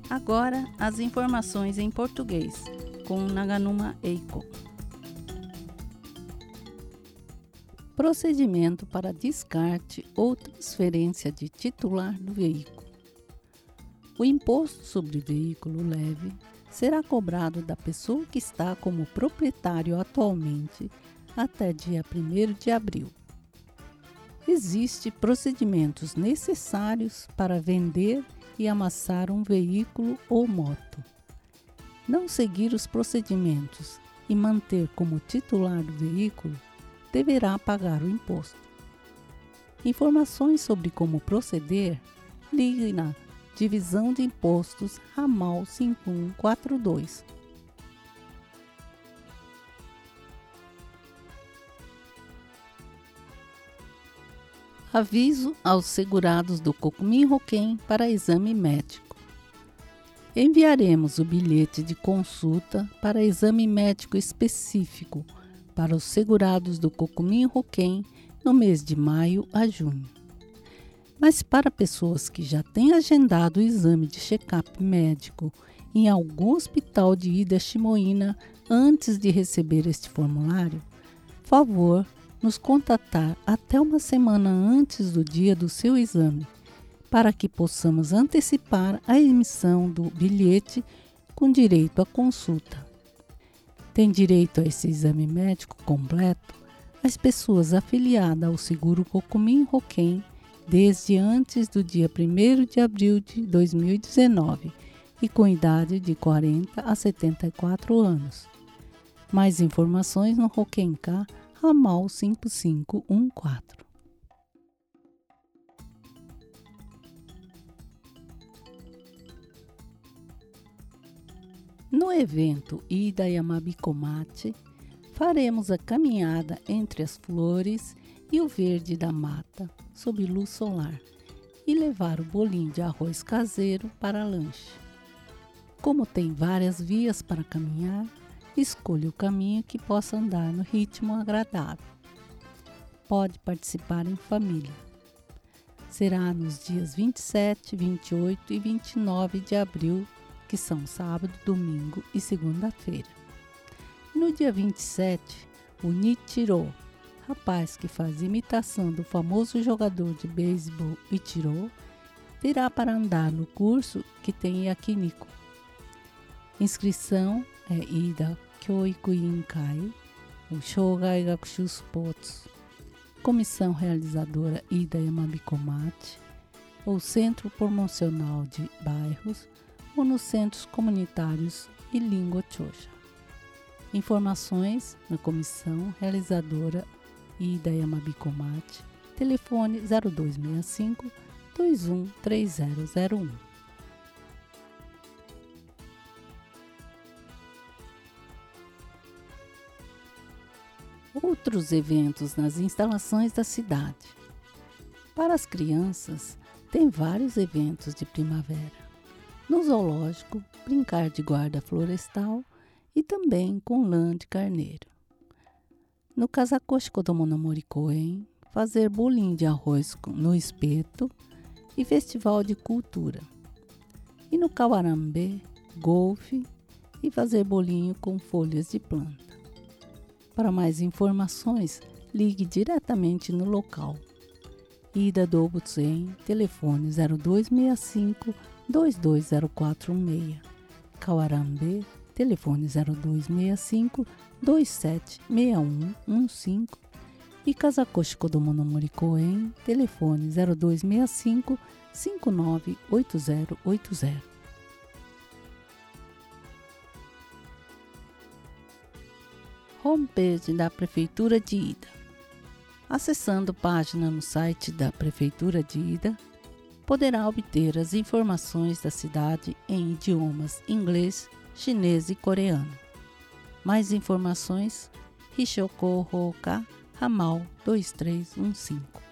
Agora, as informações em português, com Naganuma Eiko. Procedimento para descarte ou transferência de titular do veículo. O imposto sobre veículo leve será cobrado da pessoa que está como proprietário atualmente até dia 1º de abril. Existem procedimentos necessários para vender e amassar um veículo ou moto. Não seguir os procedimentos e manter como titular do veículo deverá pagar o imposto. Informações sobre como proceder, ligue na Divisão de Impostos Ramal 5142. Aviso aos segurados do Kokumin Hoken para exame médico. Enviaremos o bilhete de consulta para exame médico específico para os segurados do Kokumin Hoken no mês de maio a junho. Mas para pessoas que já têm agendado o exame de check-up médico em algum hospital de Ida Shimoina antes de receber este formulário, favor nos contatar até uma semana antes do dia do seu exame, para que possamos antecipar a emissão do bilhete com direito à consulta. Tem direito a esse exame médico completo as pessoas afiliadas ao seguro Kokumin Hoken desde antes do dia 1º de abril de 2019 e com idade de 40 a 74 anos. Mais informações no Hokenka Ramal 5514. No evento Ida Yamabikomate, faremos a caminhada entre as flores e o verde da mata, sob luz solar, e levar o bolinho de arroz caseiro para lanche. Como tem várias vias para caminhar, escolha o caminho que possa andar no ritmo agradável. Pode participar em família. Será nos dias 27, 28 e 29 de abril, que são sábado, domingo e segunda-feira. No dia 27, o Nichiro, rapaz que faz imitação do famoso jogador de beisebol Ichiro, virá para andar no curso que tem em Yakiniko. Inscrição é Ida Kyoiku Inkai, o Shogai Gakushu Sports, Comissão Realizadora Ida Yamabikomate, ou Centro Promocional de Bairros, ou nos Centros Comunitários e Língua Choja. Informações na Comissão Realizadora Ida Yamabikomate, telefone 0265 213001. Outros eventos nas instalações da cidade. Para as crianças, tem vários eventos de primavera. No zoológico, brincar de guarda florestal e também com lã de carneiro. No Kazakoshi Kodomo no Mori Koen, fazer bolinho de arroz no espeto e festival de cultura. E no Kawarambe, golfe e fazer bolinho com folhas de planta. Para mais informações, ligue diretamente no local. Ida Dobutsen, telefone 0265 220416. Kawarambe, telefone 0265 276115. E Kazakoshi Kodomo no Mori Koen, telefone 0265 598080. Homepage da Prefeitura de Ida. Acessando página no site da Prefeitura de Ida, poderá obter as informações da cidade em idiomas inglês, chinês e coreano. Mais informações, Hishoko Hoka Ramal 2315.